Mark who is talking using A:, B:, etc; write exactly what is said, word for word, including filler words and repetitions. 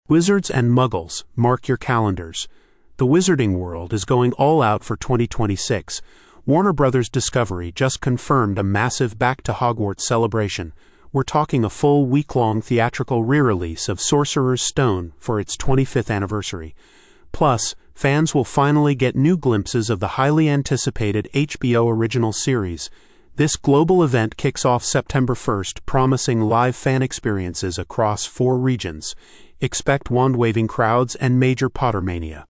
A: Wizards and Muggles, mark your calendars. The Wizarding World is going all out for twenty twenty-six. Warner Brothers Discovery just confirmed a massive Back to Hogwarts celebration. We're talking a full week-long theatrical re-release of Sorcerer's Stone for its twenty-fifth anniversary. Plus, fans will finally get new glimpses of the highly anticipated H B O original series. This global event kicks off September first, promising live fan experiences across four regions. Expect wand-waving crowds and major Pottermania.